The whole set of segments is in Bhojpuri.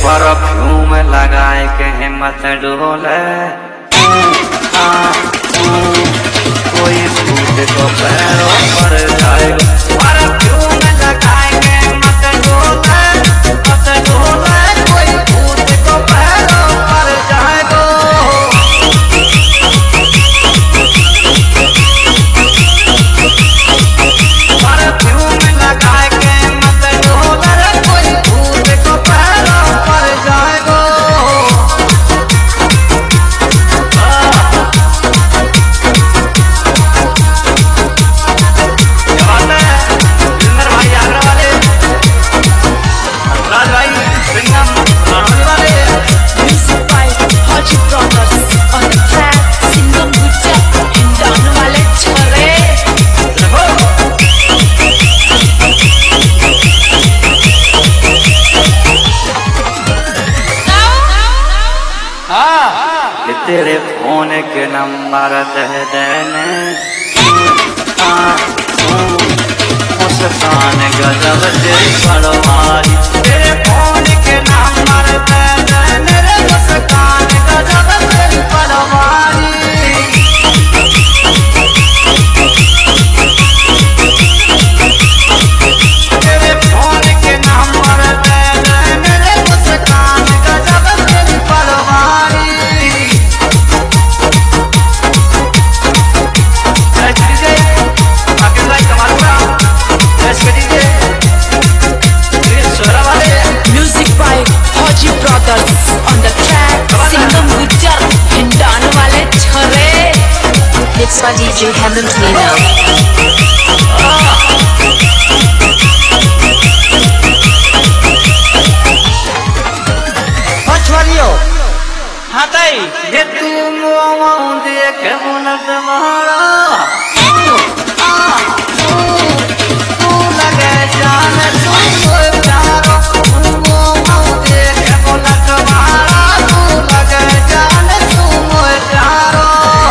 परफ्यूम लगाए के हिम्मत डोले कोई भूत को पैरों पर जाएगा। परफ्यूम लगाए के हिम्मत डोले कोई भूत को पैरों पर जाएगा। परफ्यूम लगाए के हिम्मत डोले कोई भूत को पैरों पर जाएगा। तेरे फोन के नंबर दे देने मुस्कान गजब तेरी पड़वारी। तेरे फोन के नंबर दे देने मुस्कान गजब तेरी पड़वारी। तेरे फोन के नंबर दे देने मुस्कान गजब तेरी पड़वारी। Music by Haji Brothers on the track. Singham Gujar Hindan wale chhore. Mixed by DJ Hemant Meena. हाँ ताई ये तू मुआं देख मुनत मारा तू लगे जान तू प्यारो मुआं देख मुनत मारा तू लगे जान तू प्यारो।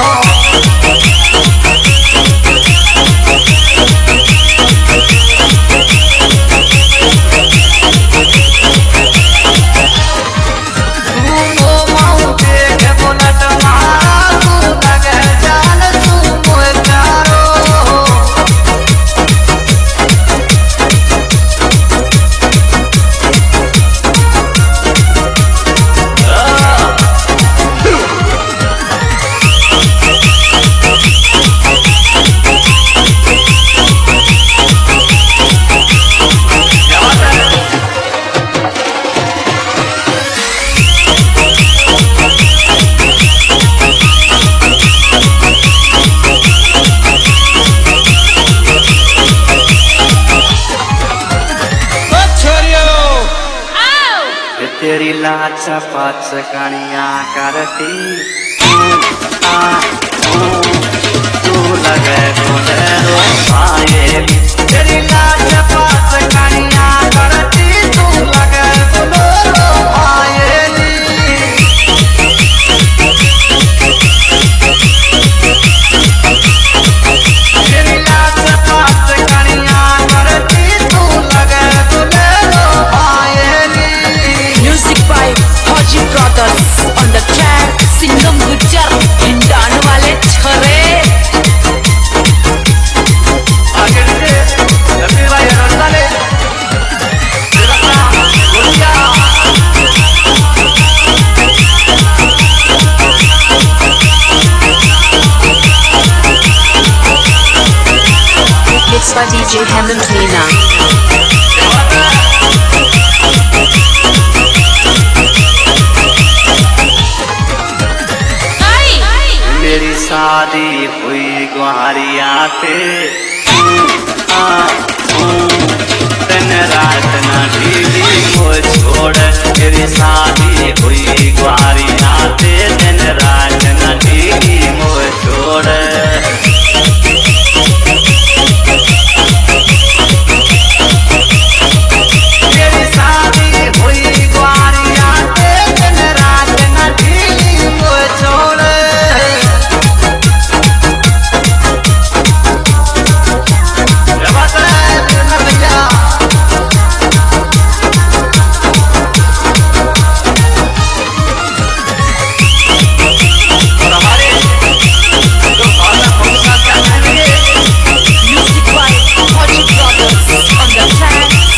तेरी लाचा पाच कणिया करती तू लगे बोलेरो पायेली। तेरी लाचा पाच कणिया करती तू लगे बोलेरो पायेली। तेरी लाचा पाच कणिया करती तू लगे बोलेरो पायेली। Music by Haji Brothers on the track. Singham Gujar Hindan wale chhore. आगे से रवि भाई रंगाले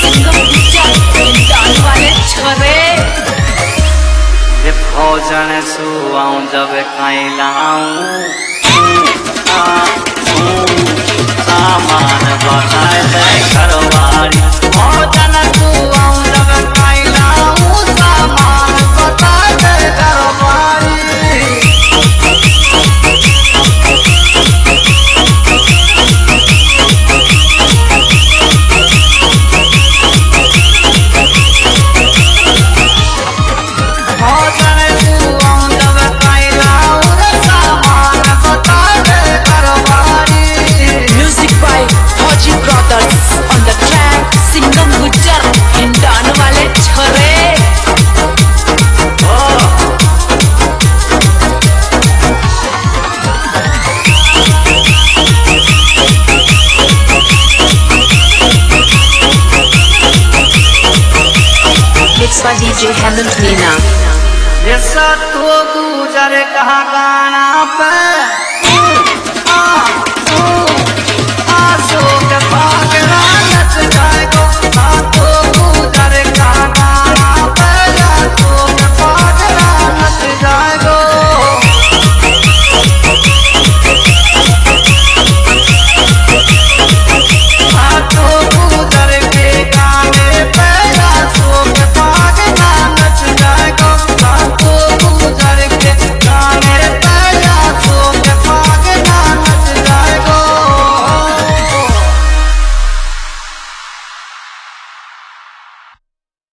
सिंगम गुज्जर हिंडान वाले छोरे। ये भोजन सुआऊं जब खाइलाऊं सामान बताए दे घरवारी। भोजन सुआऊं जब खाइलाऊं सामान बताए दे घरवारी। DJ Hemant Meena। ये सब तो गुजर कहा गाना पे